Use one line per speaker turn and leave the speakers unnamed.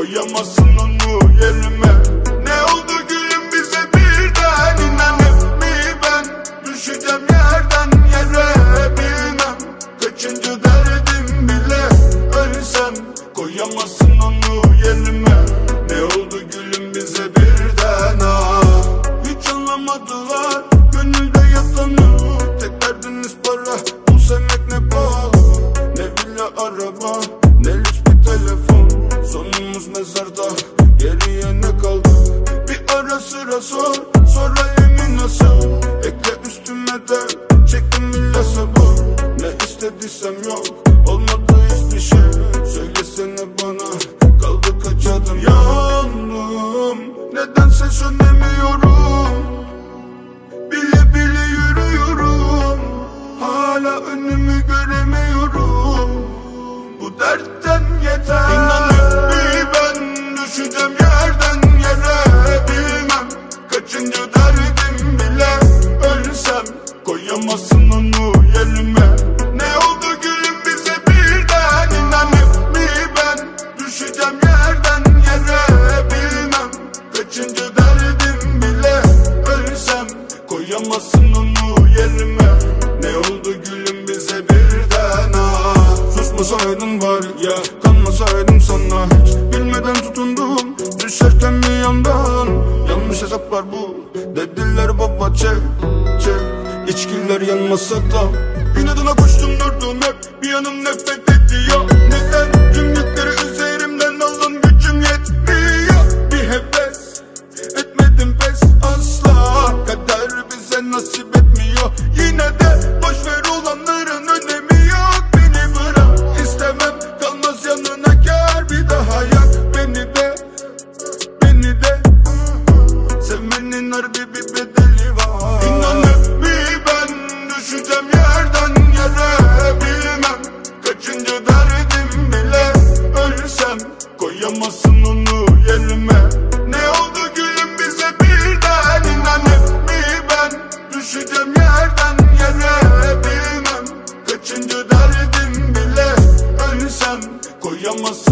koyamazsın onu yerime. Ne oldu gülüm bize birden, inanıp mi ben düşeceğim yerden yere, bilmem kaçıncı derdim bile. Ölsem koyamazsın onu yerime. Ne oldu gülüm bize birden, hiç anlamadılar gönülde yatanı. Tek derdiniz para, bu sevmek ne pahalı. Ne villa araba, ne lüks bir telefon. Sonumuz mezarda, geriye ne kaldı? Bir ara sıra sor, sonra emin nasıl? Ekle üstüme de, çektim illa sabır. Ne istediysem yok, olmadı hiçbir şey. Söylesene bana, kaldı kaç adım? Yandım, nedense sönemiyorum. Bile bile yürüyorum, hala önümü göremiyorum. Bu dertten yeter. İnanıp bir ben düşeceğim yerden yere, bilmem kaçıncı derdim bile. Ölsem koyamazsın onu yerime. Ne oldu gülüm bize birden, inanıp bir ben düşeceğim yerden yere, bilmem kaçıncı derdim bile. Ölsem koyamazsın onu yerime. Ne oldu gülüm bize birden, susmasaydın var ya, kanmasaydım sana. Hiç bilmeden tutundum, düşerken bir yandan. Yanlış hesaplar bu, dediler baba çek çek. İçkiler yanmasa da inadına koştum durdum hep. Bir yanım nefret ediyor. Neden tüm yükleri üzerimden alın, gücüm yetmiyor. Bir heves etmedim pes asla, kader bize nasip etmiyor. Yine de boşver olanların önemi yok. Beni bırak, istemem kalmaz yanına, kâr bir daha yak beni de, beni de. Sevmenin harbi bir bedeli var. İnanıp bir ben düşeceğim yerden yere, bilmem kaçıncı derdim bile. Ölsem koyamazsın onu yerime. Ne oldu gülüm bize birden, inanıp bir ben düşeceğim yerden yere, bilmem kaçıncı derdim bile. Ölsem koyamazsın